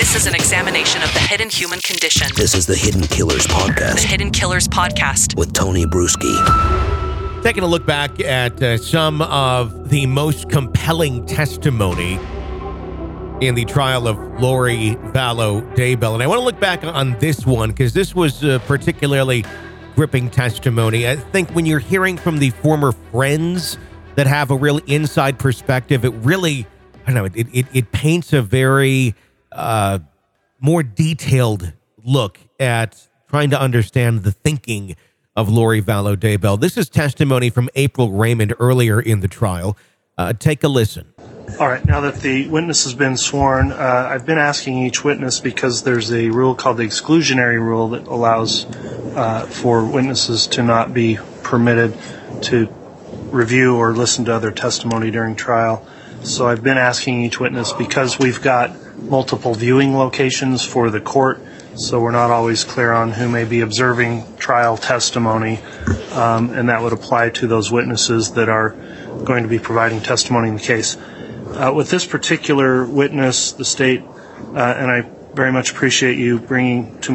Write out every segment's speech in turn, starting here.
This is an examination of the hidden human condition. This is the Hidden Killers Podcast. The Hidden Killers Podcast. With Tony Bruschi. Taking a look back at some of the most compelling testimony in the trial of Lori Vallow Daybell. And I want to look back on this one because this was particularly gripping testimony. I think when you're hearing from the former friends that have a real inside perspective, it really, I don't know, it paints a very more detailed look at trying to understand the thinking of Lori Vallow Daybell. This is testimony from April Raymond earlier in the trial. Take a listen. All right, now that the witness has been sworn, I've been asking each witness because there's a rule called the exclusionary rule that allows for witnesses to not be permitted to review or listen to other testimony during trial. So I've been asking each witness because we've got multiple viewing locations for the court, so we're not always clear on who may be observing trial testimony, and that would apply to those witnesses that are going to be providing testimony in the case. With this particular witness, the state, and I very much appreciate you bringing it to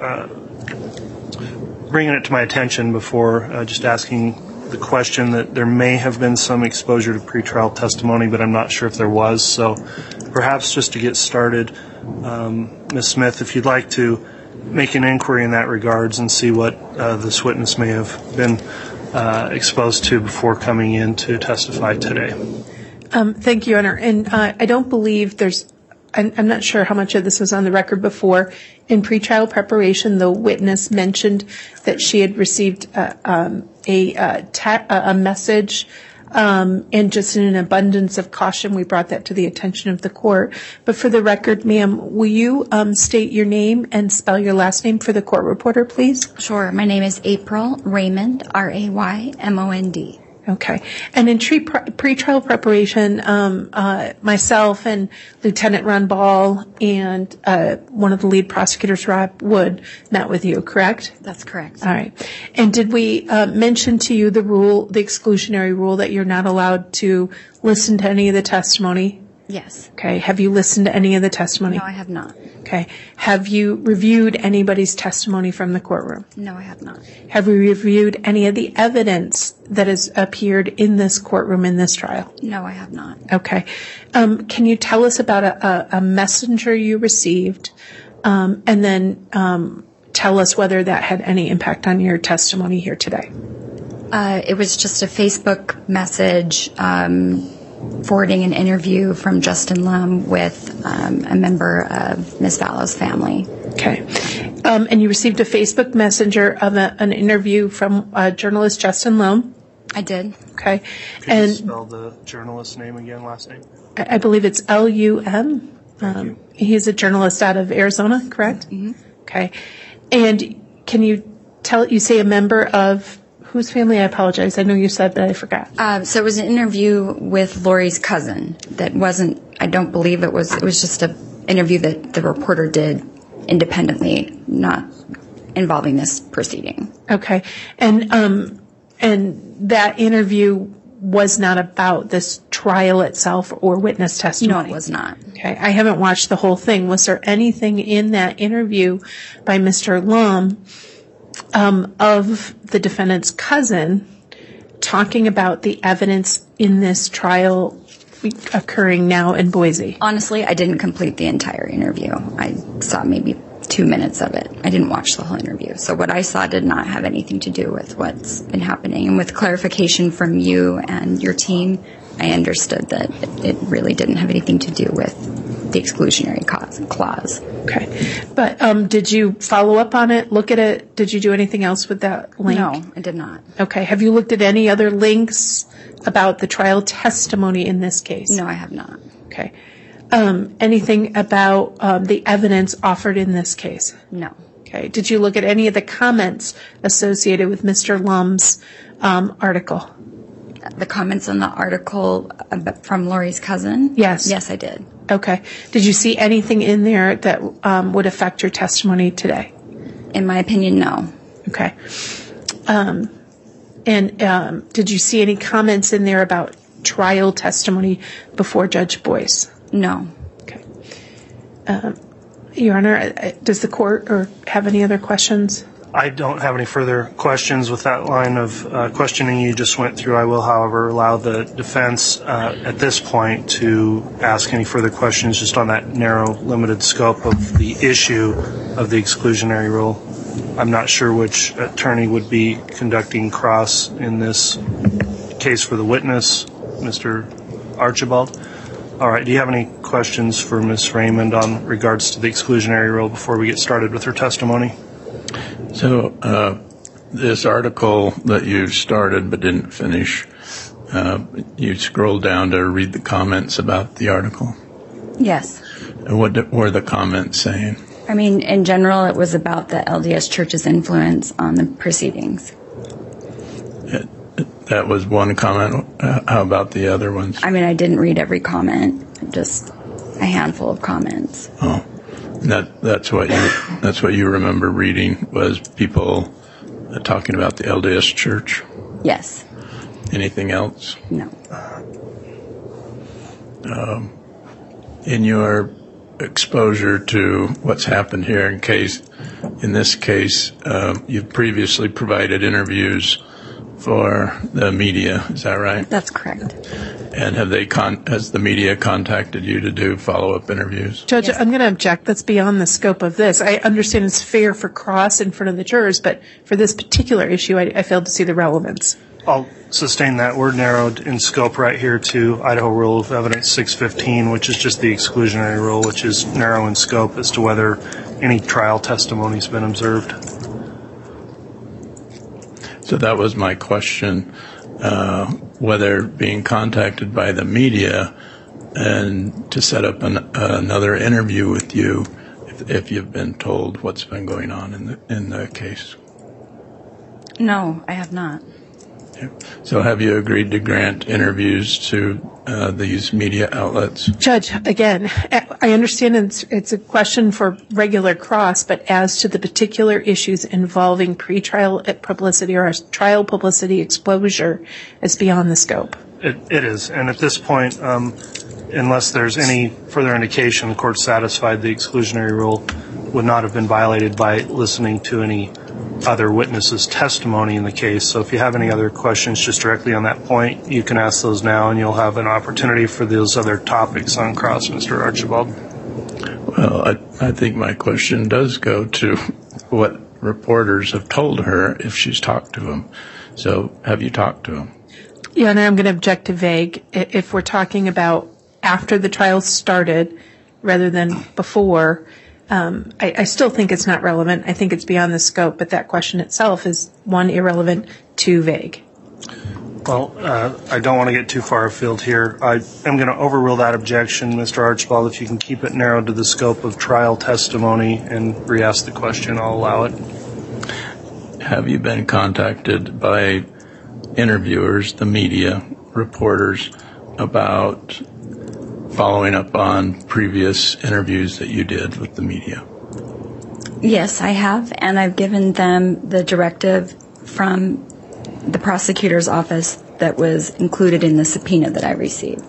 my attention before just asking the question, that there may have been some exposure to pretrial testimony, but I'm not sure if there was. So perhaps just to get started, Ms. Smith, if you'd like to make an inquiry in that regards and see what this witness may have been exposed to before coming in to testify today. Thank you, Your Honor. And I don't believe I'm not sure how much of this was on the record before. In pretrial preparation, the witness mentioned that she had received a message, and just in an abundance of caution, we brought that to the attention of the court. But for the record, ma'am, will you state your name and spell your last name for the court reporter, please? Sure. My name is April Raymond, Raymond. Okay. And in pretrial preparation, myself and Lieutenant Ron Ball and one of the lead prosecutors, Rob Wood, met with you, correct? That's correct. All right. And did we mention to you the exclusionary rule that you're not allowed to listen to any of the testimony? Yes. Okay. Have you listened to any of the testimony? No, I have not. Okay. Have you reviewed anybody's testimony from the courtroom? No, I have not. Have we reviewed any of the evidence that has appeared in this courtroom in this trial? No, I have not. Okay. Can you tell us about a messenger you received, and then tell us whether that had any impact on your testimony here today? It was just a Facebook message forwarding an interview from Justin Lum with a member of Ms. Vallow's family. Okay. And you received a Facebook messenger of an interview from journalist Justin Lum? I did. Okay. Could you spell the journalist's name again, last name? I believe it's Lum. Thank you. He's a journalist out of Arizona, correct? Mm-hmm. Okay. And can you say a member of whose family? I apologize. I know you said that. I forgot. So it was an interview with Lori's cousin that wasn't, I don't believe it was just an interview that the reporter did independently, not involving this proceeding. Okay. And that interview was not about this trial itself or witness testimony? No, it was not. Okay. I haven't watched the whole thing. Was there anything in that interview by Mr. Lum of the defendant's cousin talking about the evidence in this trial occurring now in Boise? Honestly, I didn't complete the entire interview. I saw maybe 2 minutes of it. I didn't watch the whole interview. So what I saw did not have anything to do with what's been happening. And with clarification from you and your team, I understood that it really didn't have anything to do with the exclusionary clause. Okay. But did you follow up on it, look at it? Did you do anything else with that link? No, I did not. Okay. Have you looked at any other links about the trial testimony in this case? No, I have not. Okay. Anything about the evidence offered in this case? No. Okay. Did you look at any of the comments associated with Mr. Lum's article? The comments on the article from Lori's cousin? Yes. Yes, I did. Okay. Did you see anything in there that would affect your testimony today? In my opinion, no. Okay. And did you see any comments in there about trial testimony before Judge Boyce? No. Okay. Your Honor, does the court or have any other questions? I don't have any further questions with that line of questioning you just went through. I will, however, allow the defense at this point to ask any further questions just on that narrow, limited scope of the issue of the exclusionary rule. I'm not sure which attorney would be conducting cross in this case for the witness, Mr. Archibald. All right. Do you have any questions for Ms. Raymond on regards to the exclusionary rule before we get started with her testimony? So this article that you started but didn't finish, you scrolled down to read the comments about the article? Yes. What were the comments saying? I mean, in general, it was about the LDS Church's influence on the proceedings. That was one comment. How about the other ones? I mean, I didn't read every comment, just a handful of comments. Oh, that's what you remember reading was people talking about the LDS Church? Yes. Anything else? No. In your exposure to what's happened here in this case, you've previously provided interviews for the media, is that right? That's correct. And has the media contacted you to do follow-up interviews? Judge, Yes. I'm going to object. That's beyond the scope of this. I understand it's fair for cross in front of the jurors, but for this particular issue, I failed to see the relevance. I'll sustain that. We're narrowed in scope right here to Idaho Rule of Evidence 615, which is just the exclusionary rule, which is narrow in scope as to whether any trial testimony has been observed. So that was my question, whether being contacted by the media and to set up another interview with you if you've been told what's been going on in the case. No, I have not. So have you agreed to grant interviews to these media outlets? Judge, again, I understand it's a question for regular cross, but as to the particular issues involving pretrial publicity or trial publicity exposure, it's beyond the scope. It is. And at this point, unless there's any further indication the court satisfied the exclusionary rule would not have been violated by listening to any other witnesses' testimony in the case. So if you have any other questions just directly on that point, you can ask those now, and you'll have an opportunity for those other topics on cross, Mr. Archibald. Well, I think my question does go to what reporters have told her if she's talked to them. So have you talked to them? Yeah, and I'm going to object to vague. If we're talking about after the trial started rather than before, I still think it's not relevant. I think it's beyond the scope, but that question itself is, one, irrelevant, two, vague. Well, I don't want to get too far afield here. I am going to overrule that objection, Mr. Archibald. If you can keep it narrowed to the scope of trial testimony and re-ask the question, I'll allow it. Have you been contacted by interviewers, the media, reporters, about following up on previous interviews that you did with the media? Yes, I have, and I've given them the directive from the prosecutor's office that was included in the subpoena that I received.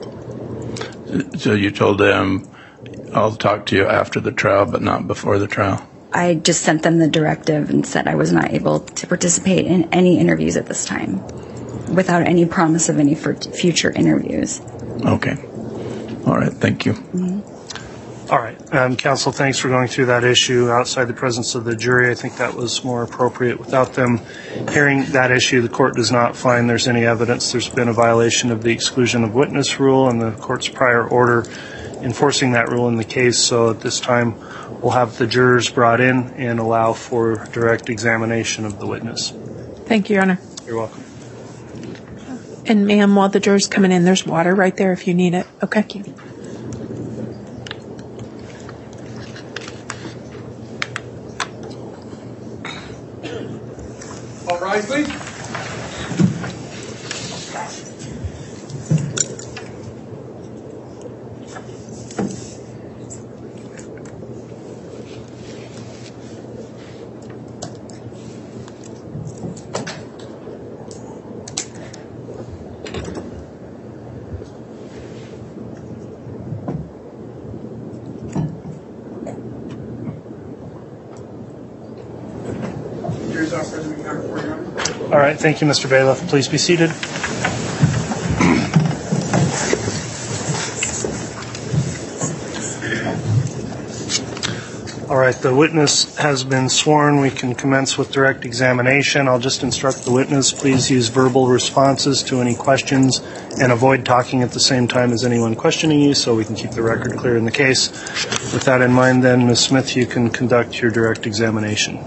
So you told them, I'll talk to you after the trial, but not before the trial? I just sent them the directive and said I was not able to participate in any interviews at this time, without any promise of any future interviews. Okay. All right. Thank you. Mm-hmm. All right. Counsel, thanks for going through that issue outside the presence of the jury. I think that was more appropriate. Without them hearing that issue, the court does not find there's any evidence there's been a violation of the exclusion of witness rule and the court's prior order enforcing that rule in the case. So at this time, we'll have the jurors brought in and allow for direct examination of the witness. Thank you, Your Honor. You're welcome. And ma'am, while the jurors coming in, there's water right there if you need it. Okay. Thank you. All rise, please. All right, thank you, Mr. Bailiff. Please be seated. All right, the witness has been sworn. We can commence with direct examination. I'll just instruct the witness, please use verbal responses to any questions and avoid talking at the same time as anyone questioning you so we can keep the record clear in the case. With that in mind, then, Ms. Smith, you can conduct your direct examination.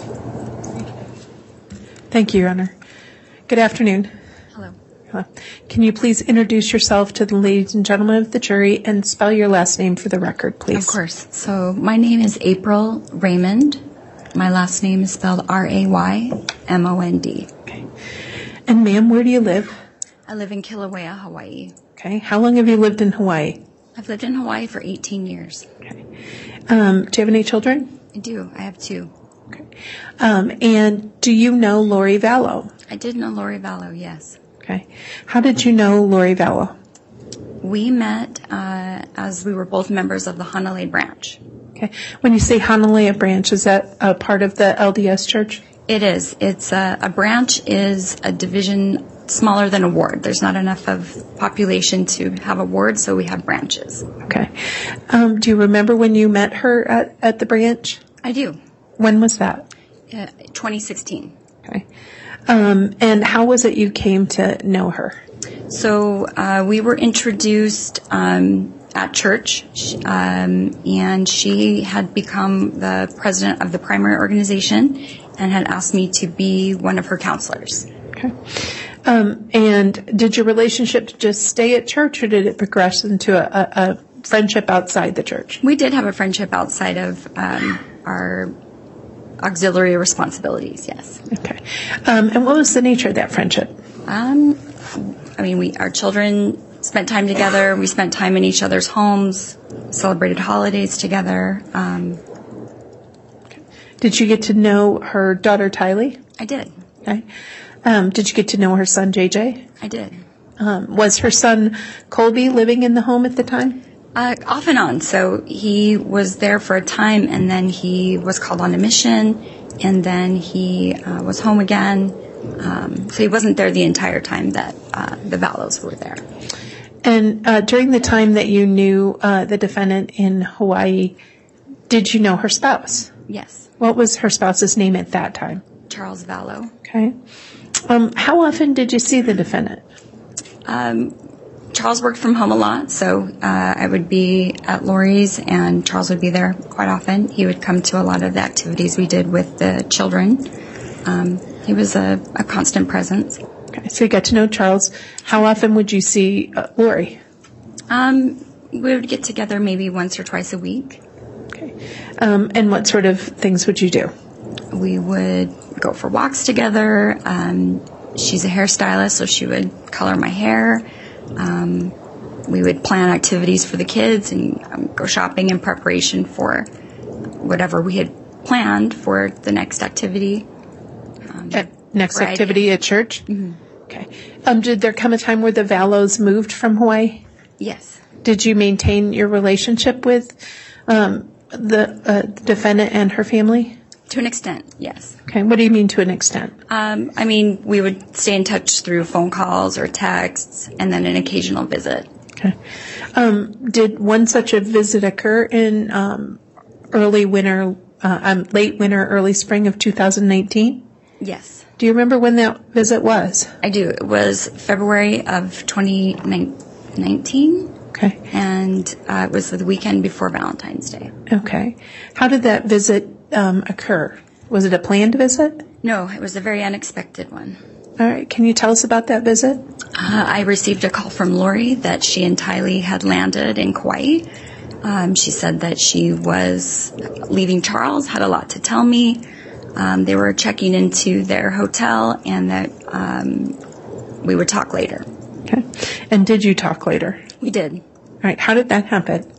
Thank you, Your Honor. Good afternoon. Hello. Can you please introduce yourself to the ladies and gentlemen of the jury and spell your last name for the record, please? Of course. So my name is April Raymond. My last name is spelled Raymond. Okay. And ma'am, where do you live? I live in Kilauea, Hawaii. Okay. How long have you lived in Hawaii? I've lived in Hawaii for 18 years. Okay. Do you have any children? I do. I have 2. Okay. And do you know Lori Vallow? I did know Lori Vallow, yes. Okay. How did you know Lori Vallow? We met as we were both members of the Hanalei branch. Okay. When you say Hanalei branch, is that a part of the LDS church? It is. It's a branch is a division smaller than a ward. There's not enough of population to have a ward, so we have branches. Okay. Do you remember when you met her at the branch? I do. When was that? 2016. Okay. And how was it you came to know her? So we were introduced at church, and she had become the president of the primary organization and had asked me to be one of her counselors. Okay. And did your relationship just stay at church, or did it progress into a friendship outside the church? We did have a friendship outside of our auxiliary responsibilities, yes. Okay. And what was the nature of that friendship? Our children spent time together. We spent time in each other's homes, celebrated holidays together. Did you get to know her daughter, Tylee? I did. Okay. Did you get to know her son, JJ? I did. Was her son, Colby, living in the home at the time? Off and on. So he was there for a time, and then he was called on a mission, and then he was home again. So he wasn't there the entire time that the Vallows were there. And during the time that you knew the defendant in Hawaii, did you know her spouse? Yes. What was her spouse's name at that time? Charles Vallow. Okay. How often did you see the defendant? Charles worked from home a lot, so I would be at Lori's, and Charles would be there quite often. He would come to a lot of the activities we did with the children. He was a constant presence. Okay, so you got to know Charles. How often would you see Lori? We would get together maybe once or twice a week. Okay. And what sort of things would you do? We would go for walks together. She's a hairstylist, so she would color my hair. We would plan activities for the kids and go shopping in preparation for whatever we had planned for the next activity. Next activity at church? Mm-hmm. Okay. Did there come a time where the Vallows moved from Hawaii? Yes. Did you maintain your relationship with the defendant and her family? To an extent, yes. Okay. What do you mean to an extent? We would stay in touch through phone calls or texts, and then an occasional visit. Okay. Did one such a visit occur in late winter, early spring of 2019? Yes. Do you remember when that visit was? I do. It was February of 2019. Okay. And it was the weekend before Valentine's Day. Okay. How did that visit occur? Was it a planned visit? No, it was a very unexpected one. All right. Can you tell us about that visit? I received a call from Lori that she and Tylee had landed in Kauai. She said that she was leaving Charles, had a lot to tell me. They were checking into their hotel, and that we would talk later. Okay. And did you talk later? We did. All right. How did that happen?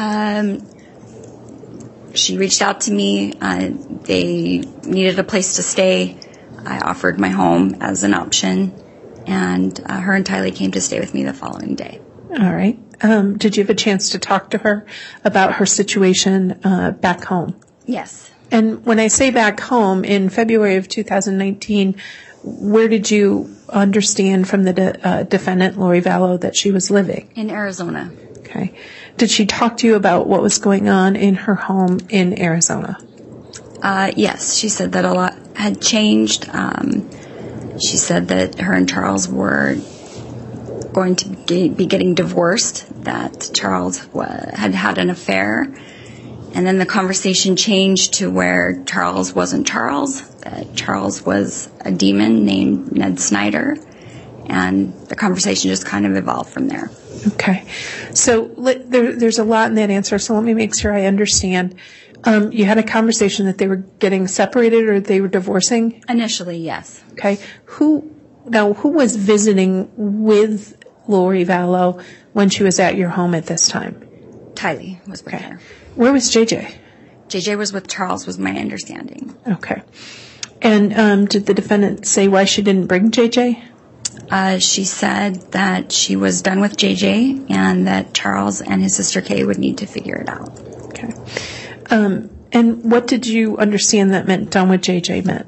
She reached out to me. They needed a place to stay. I offered my home as an option, and her and Tylee came to stay with me the following day. All right. Did you have a chance to talk to her about her situation back home? Yes. And when I say back home, in February of 2019, where did you understand from the defendant, Lori Vallow, that she was living? In Arizona. Okay. Did she talk to you about what was going on in her home in Arizona? Yes, she said that a lot had changed. She said that her and Charles were going to be getting divorced, that Charles had an affair, and then the conversation changed to where Charles wasn't Charles, that Charles was a demon named Ned Snyder, and the conversation just kind of evolved from there. Okay. So there's a lot in that answer, so let me make sure I understand. You had a conversation that they were getting separated or they were divorcing? Initially, yes. Okay. Who was visiting with Lori Vallow when she was at your home at this time? Tylee was with her. Where was JJ? JJ was with Charles, was my understanding. Okay. And did the defendant say why she didn't bring JJ? She said that she was done with JJ and that Charles and his sister Kay would need to figure it out. Okay. And what did you understand that meant done with JJ meant?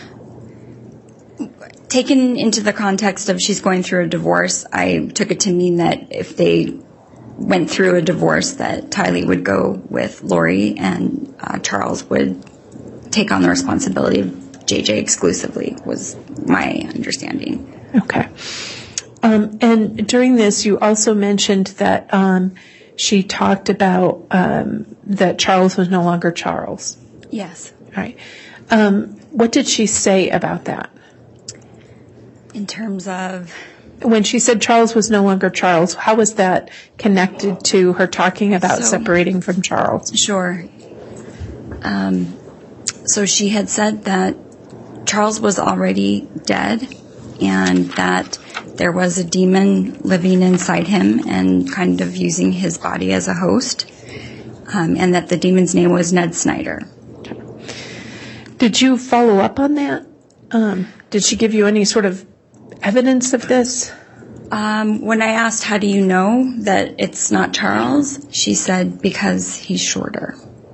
Taken into the context of she's going through a divorce, I took it to mean that if they went through a divorce, that Tylee would go with Lori and Charles would take on the responsibility of JJ exclusively, was my understanding. Okay. And during this, you also mentioned that she talked about that Charles was no longer Charles. Yes. All right. What did she say about that? In terms of? When she said Charles was no longer Charles, how was that connected to her talking about separating from Charles? Sure. So she had said that Charles was already dead and that there was a demon living inside him and kind of using his body as a host, and that the demon's name was Ned Snyder. Did you follow up on that? Did she give you any sort of evidence of this? When I asked, how do you know that it's not Charles, she said, because he's shorter.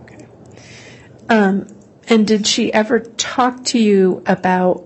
And did she ever talk to you about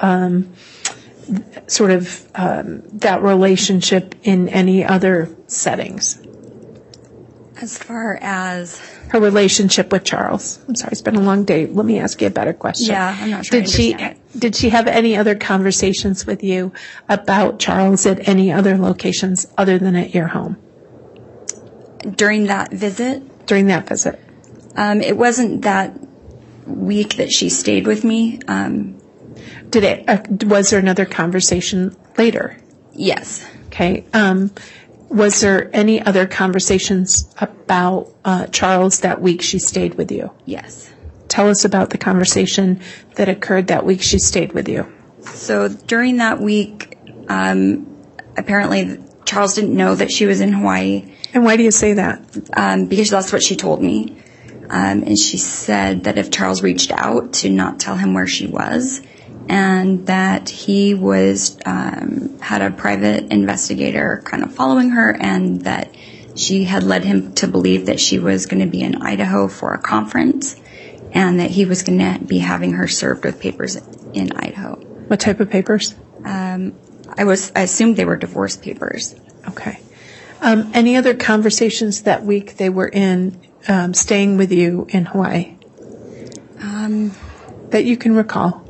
that relationship in any other settings? As far as? Her relationship with Charles. I'm sorry, it's been a long day. Let me ask you a better question. Yeah, I'm not sure Did she have any other conversations with you about Charles at any other locations other than at your home? During that visit? During that visit. It wasn't that week that she stayed with me. Was there another conversation later? Yes. Okay. Was there any other conversations about Charles that week she stayed with you? Yes. Tell us about the conversation that occurred that week she stayed with you. So during that week, apparently Charles didn't know that she was in Hawaii. And why do you say that? Because that's what she told me. And she said that if Charles reached out, to not tell him where she was, and that he had a private investigator kind of following her, and that she had led him to believe that she was going to be in Idaho for a conference, and that he was going to be having her served with papers in Idaho. What type of papers? I assumed they were divorce papers. Okay. Any other conversations that week they were in staying with you in Hawaii that you can recall?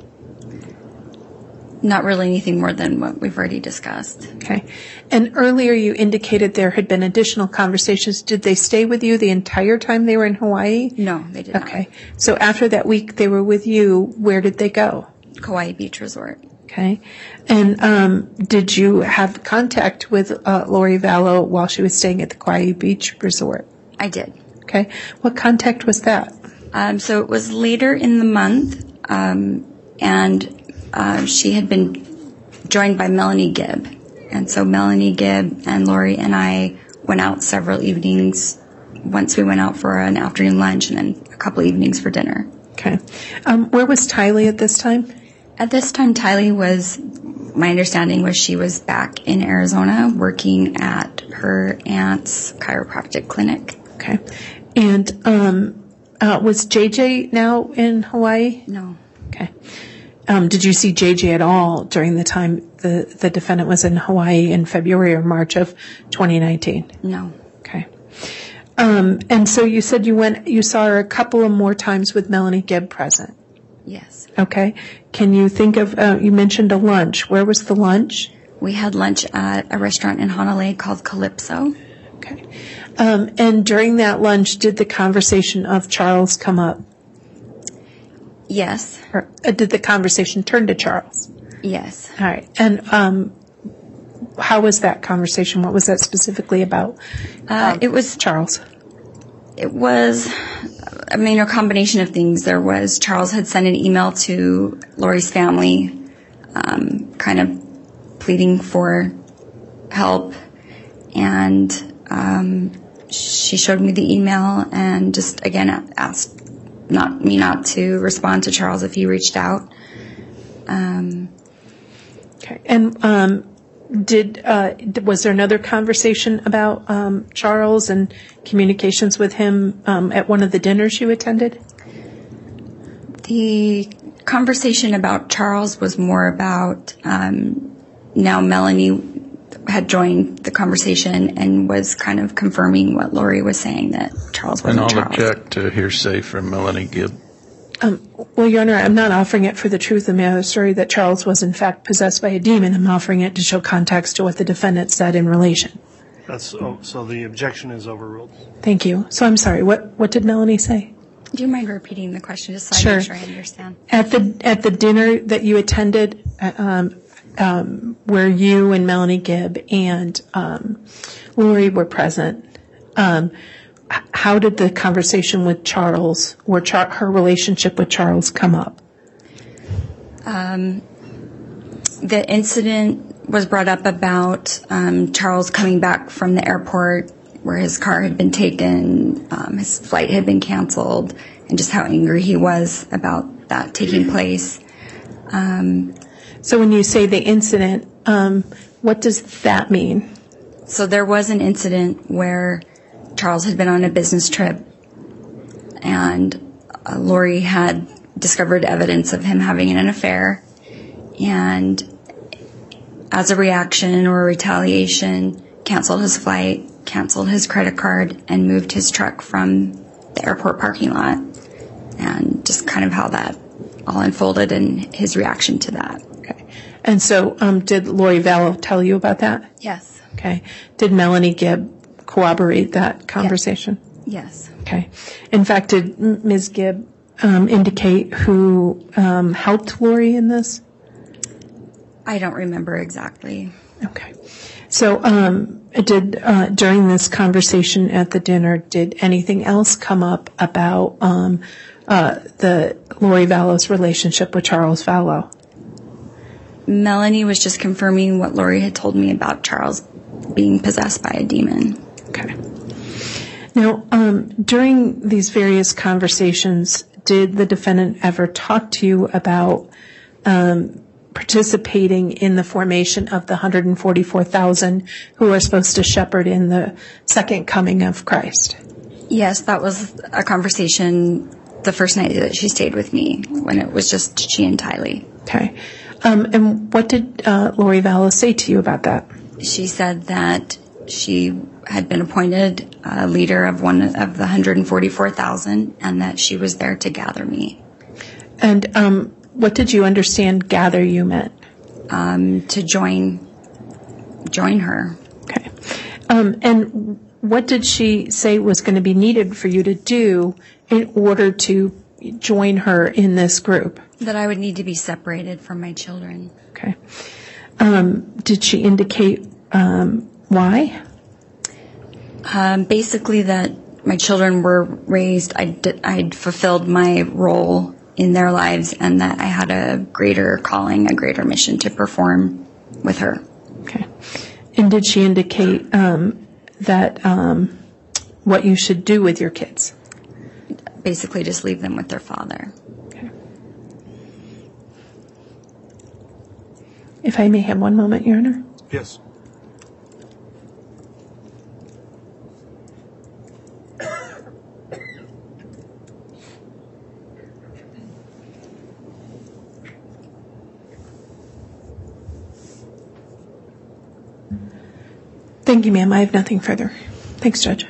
Not really anything more than what we've already discussed. Okay. And earlier you indicated there had been additional conversations. Did they stay with you the entire time they were in Hawaii? No, they did not. Okay. So after that week they were with you, where did they go? Kauai Beach Resort. Okay. And did you have contact with Lori Vallow while she was staying at the Kauai Beach Resort? I did. Okay. What contact was that? So it was later in the month, and she had been joined by Melanie Gibb. And so Melanie Gibb and Lori and I went out several evenings. Once we went out for an afternoon lunch and then a couple evenings for dinner. Okay. Where was Tylee at this time? At this time, Tylee was, my understanding was she was back in Arizona working at her aunt's chiropractic clinic. Okay. And was JJ now in Hawaii? No. Okay. Did you see JJ at all during the time the defendant was in Hawaii in February or March of 2019? No. Okay. And so you said you saw her a couple of more times with Melanie Gibb present. Yes. Okay. Can you think of, you mentioned a lunch. Where was the lunch? We had lunch at a restaurant in Honolulu called Calypso. Okay. And during that lunch, did the conversation of Charles come up? Yes. Or did the conversation turn to Charles? Yes. All right. And how was that conversation? What was that specifically about? It was Charles. It was, a combination of things. There was Charles had sent an email to Lori's family, kind of pleading for help, and she showed me the email and just again asked me not to respond to Charles if he reached out. Okay. And was there another conversation about Charles and communications with him at one of the dinners you attended? The conversation about Charles was more about now Melanie had joined the conversation and was kind of confirming what Lori was saying, that Charles wasn't Charles. And I'll Charles. object to hearsay from Melanie Gibb. Well, Your Honor, I'm not offering it for the truth of the matter story that Charles was in fact possessed by a demon. I'm offering it to show context to what the defendant said in relation. So the objection is overruled. Thank you. So I'm sorry. What did Melanie say? Do you mind repeating the question just so Sure. I make sure I understand? At the dinner that you attended, where you and Melanie Gibb and Lori were present, how did the conversation with Charles, or her relationship with Charles, come up? The incident was brought up about Charles coming back from the airport where his car had been taken, his flight had been canceled, and just how angry he was about that taking place. So when you say the incident, what does that mean? So there was an incident where Charles had been on a business trip, and Lori had discovered evidence of him having an affair, and as a reaction or a retaliation, canceled his flight, canceled his credit card, and moved his truck from the airport parking lot, and just kind of how that all unfolded and his reaction to that. Okay. And so did Lori Vallow tell you about that? Yes. Okay. Did Melanie Gibb corroborate that conversation? Yes. Okay. In fact, did Ms. Gibb indicate who helped Lori in this? I don't remember exactly. Okay. So during this conversation at the dinner, did anything else come up about the Lori Vallow's relationship with Charles Vallow? Melanie was just confirming what Lori had told me about Charles being possessed by a demon. Okay. Now, during these various conversations, did the defendant ever talk to you about participating in the formation of the 144,000 who are supposed to shepherd in the second coming of Christ? Yes, that was a conversation the first night that she stayed with me, when it was just she and Tylee. Okay. And what did Lori Vallow say to you about that? She said that she had been appointed leader of one of the 144,000, and that she was there to gather me. And what did you understand gather you meant? To join her. Okay. And what did she say was going to be needed for you to do in order to join her in this group? That I would need to be separated from my children. Okay. Did she indicate why? Basically that my children were raised, I'd fulfilled my role in their lives, and that I had a greater calling, a greater mission to perform with her. Okay. And did she indicate that what you should do with your kids? Basically just leave them with their father. Okay. If I may have one moment, Your Honor. Yes. Thank you, ma'am. I have nothing further. Thanks, Judge.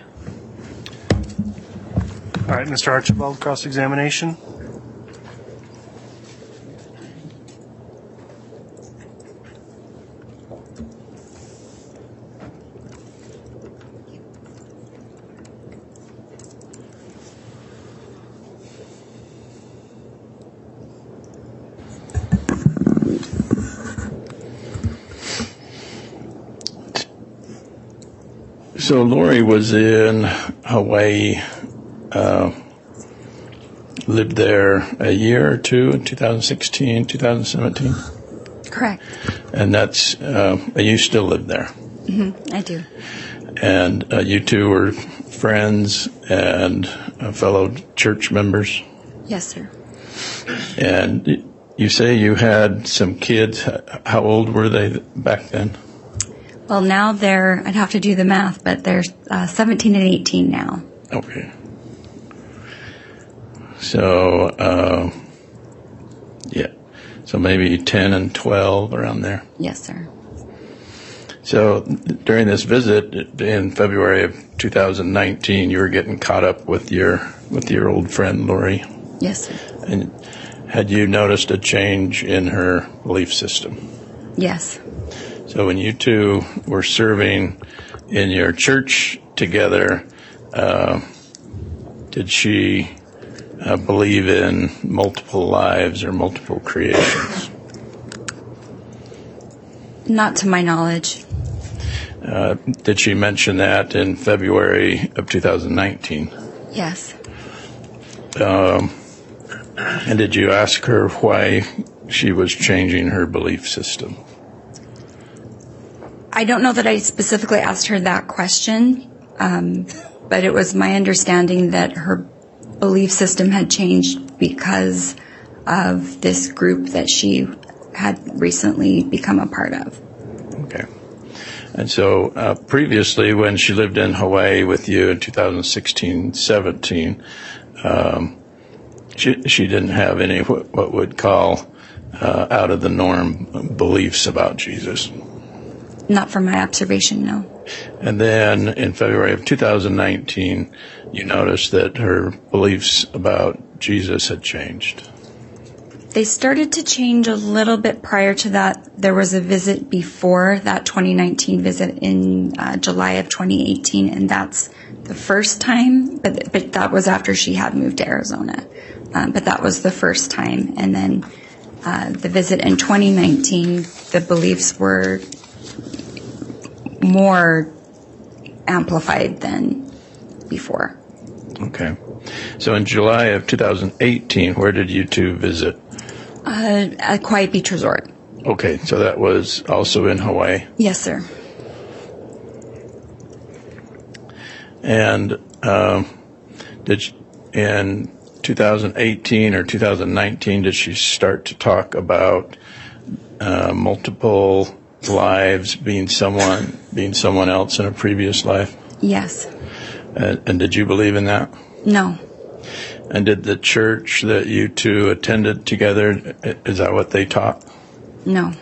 All right, Mr. Archibald, cross-examination. So Lori was in Hawaii, lived there a year or two in 2016, 2017? Correct. And that's, you still live there? Mm-hmm, I do. And you two were friends and fellow church members? Yes, sir. And you say you had some kids. How old were they back then? Well, now I'd have to do the math, but they're 17 and 18 now. Okay. So, yeah. So maybe 10 and 12 around there. Yes, sir. So during this visit in February of 2019, you were getting caught up with your old friend, Lori. Yes, sir. And had you noticed a change in her belief system? Yes. So when you two were serving in your church together, did she believe in multiple lives or multiple creations? Not to my knowledge. Did she mention that in February of 2019? Yes. And did you ask her why she was changing her belief system? I don't know that I specifically asked her that question, but it was my understanding that her belief system had changed because of this group that she had recently become a part of. Okay. And so previously, when she lived in Hawaii with you in 2016-17, she didn't have any what would call out of the norm beliefs about Jesus. Not from my observation, no. And then in February of 2019, you noticed that her beliefs about Jesus had changed. They started to change a little bit prior to that. There was a visit before that 2019 visit in July of 2018, and that's the first time, but that was after she had moved to Arizona. But that was the first time. And then the visit in 2019, the beliefs were more amplified than before. Okay. So in July of 2018, where did you two visit? At Quiet Beach Resort. Okay, so that was also in Hawaii? Yes, sir. And in 2018 or 2019, did she start to talk about multiple lives, being someone else in a previous life? Yes. And did you believe in that? No. And did the church that you two attended together, is that what they taught? No.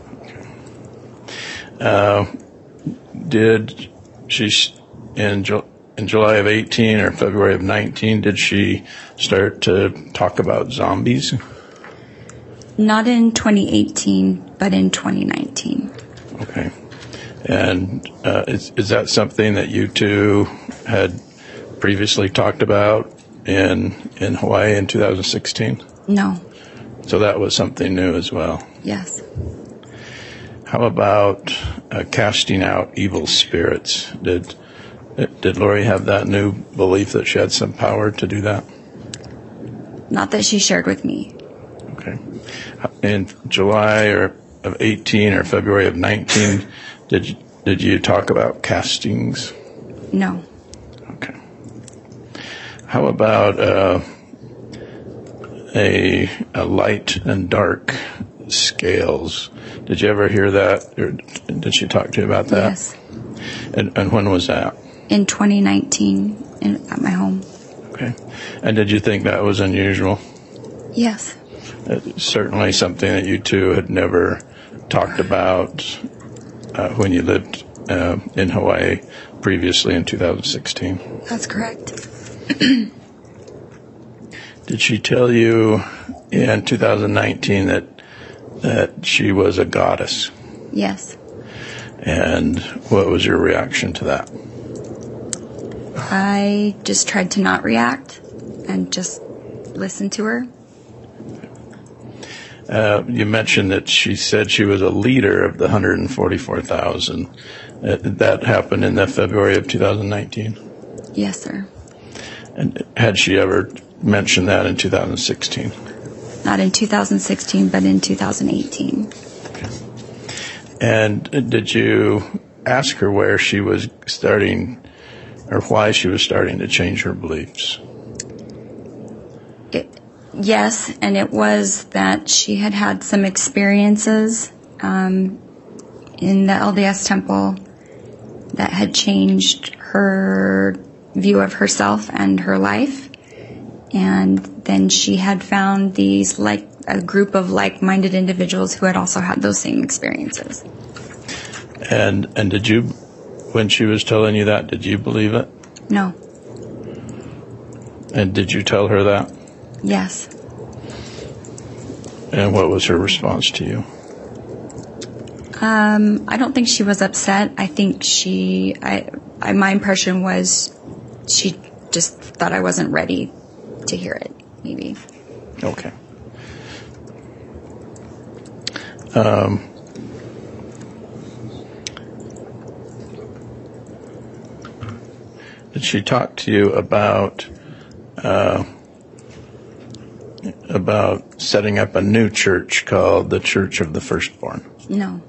Did she, in July of 18 or February of 19, did she start to talk about zombies? Not in 2018, but in 2019. Okay. And is that something that you two had previously talked about in Hawaii in 2016? No. So that was something new as well. Yes. How about casting out evil spirits? Did Lori have that new belief that she had some power to do that? Not that she shared with me. Okay. In July of 18 or February of 19, did you talk about castings? No. Okay. How about a light and dark scales? Did you ever hear that, or did she talk to you about that? Yes. And when was that? In 2019, at my home. Okay. And did you think that was unusual? Yes. Certainly something that you two had never talked about when you lived in Hawaii previously in 2016. That's correct. Did she tell you in 2019 that she was a goddess? Yes. And what was your reaction to that? I just tried to not react and just listen to her. You mentioned that she said she was a leader of the 144,000. That happened in the February of 2019? Yes, sir. And had she ever mentioned that in 2016? Not in 2016, but in 2018. Okay. And did you ask her where she was starting, or why she was starting to change her beliefs? Yes, and it was that she had had some experiences in the LDS temple that had changed her view of herself and her life. And then she had found these, like, a group of like-minded individuals who had also had those same experiences. And did you, when she was telling you that, did you believe it? No. And did you tell her that? Yes. And what was her response to you? I don't think she was upset. I think my impression was she just thought I wasn't ready to hear it, maybe. Okay. Did she talk to you about setting up a new church called the Church of the Firstborn? No.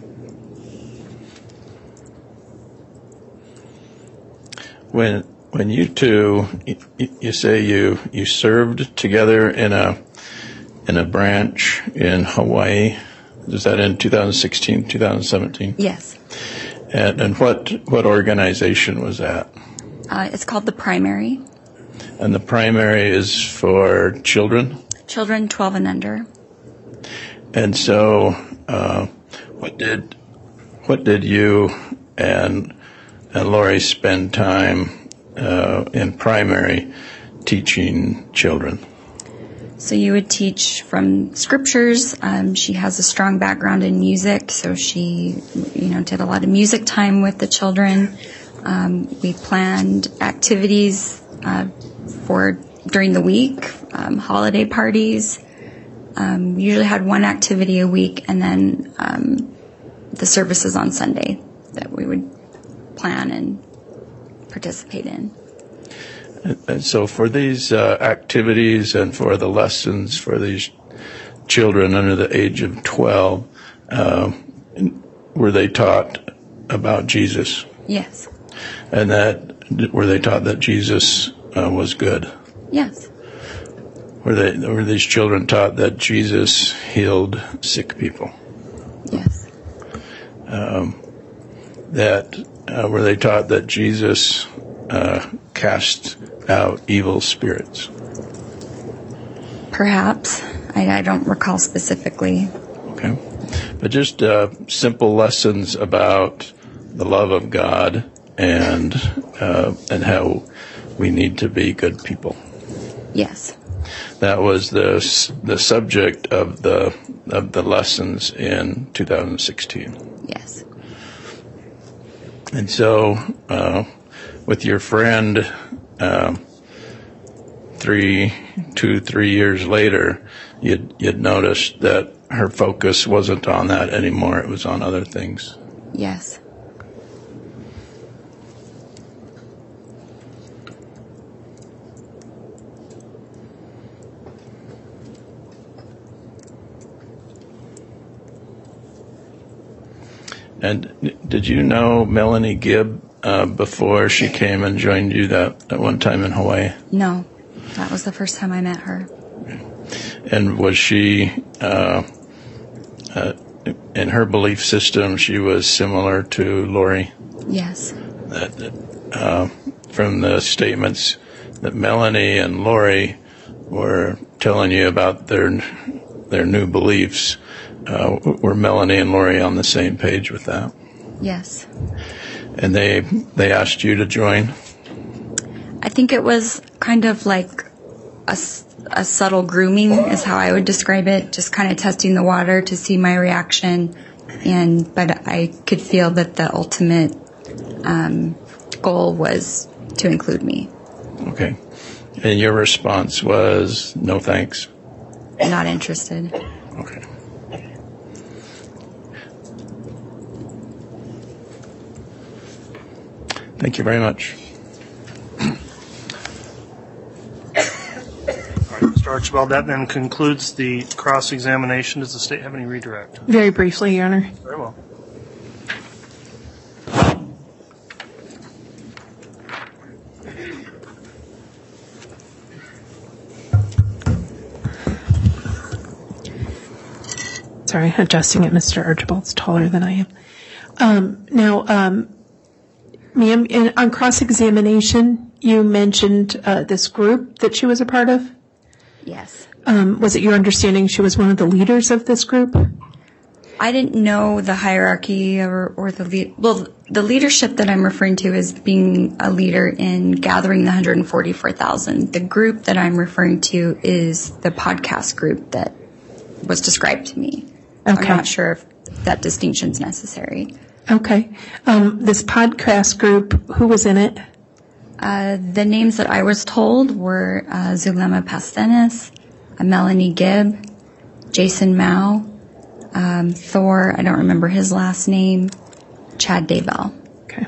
When you two, you say you served together in a branch in Hawaii. Is that in 2016, 2017? Yes. And what organization was that? It's called the Primary. And the Primary is for children? Children 12 and under. And so, what did you and Lori spend time in Primary teaching children? So you would teach from scriptures. She has a strong background in music, so she, did a lot of music time with the children. We planned activities for during the week, holiday parties. We usually had one activity a week, and then the services on Sunday that we would plan and participate in. And so for these activities and for the lessons for these children under the age of 12, were they taught about Jesus? Yes. And were they taught that Jesus was good? Yes. Were these children taught that Jesus healed sick people? Yes. Were they taught that Jesus cast out evil spirits? Perhaps. I don't recall specifically. Okay. But just simple lessons about the love of God and how we need to be good people. Yes. That was the subject of the lessons in 2016. Yes. And so, with your friend, 3 years later, you'd noticed that her focus wasn't on that anymore; it was on other things. Yes. And did you know Melanie Gibb before she came and joined you that one time in Hawaii? No, that was the first time I met her. And was she, in her belief system, she was similar to Lori? Yes. From the statements that Melanie and Lori were telling you about their new beliefs, were Melanie and Lori on the same page with that? Yes. And they asked you to join? I think it was kind of like a subtle grooming is how I would describe it, just kind of testing the water to see my reaction. But I could feel that the ultimate goal was to include me. Okay. And your response was no thanks? Not interested. Okay. Thank you very much. Mr. Archibald, that then concludes the cross-examination. Does the state have any redirect? Very briefly, Your Honor. Very well. Sorry, adjusting it. Mr. Archibald's taller than I am. Ma'am, on cross-examination, you mentioned this group that she was a part of. Yes. Was it your understanding she was one of the leaders of this group? I didn't know the hierarchy or the leadership that I'm referring to as being a leader in gathering the 144,000. The group that I'm referring to is the podcast group that was described to me. Okay. I'm not sure if that distinction is necessary. Okay. This podcast group, who was in it? The names that I was told were Zulema Pastenes, Melanie Gibb, Jason Mao, Thor, I don't remember his last name, Chad Daybell. Okay.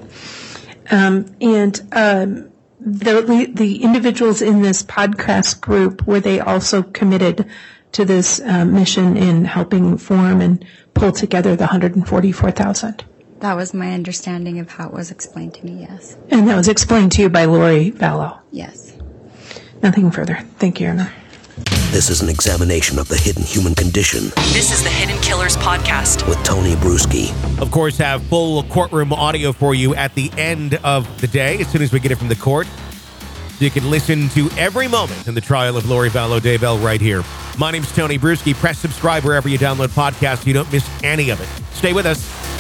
The individuals in this podcast group, were they also committed to this mission in helping form and pull together the 144,000? That was my understanding of how it was explained to me, yes. And that was explained to you by Lori Vallow? Yes. Nothing further. Thank you, Your Honor. This is an examination of the hidden human condition This is the Hidden Killers Podcast. with Tony Bruschi. Of course, have full courtroom audio for you at the end of the day as soon as we get it from the court. So you can listen to every moment in the trial of Lori Vallow Daybell right here. My name's Tony Bruschi. Press subscribe wherever you download podcasts so you don't miss any of it. Stay with us.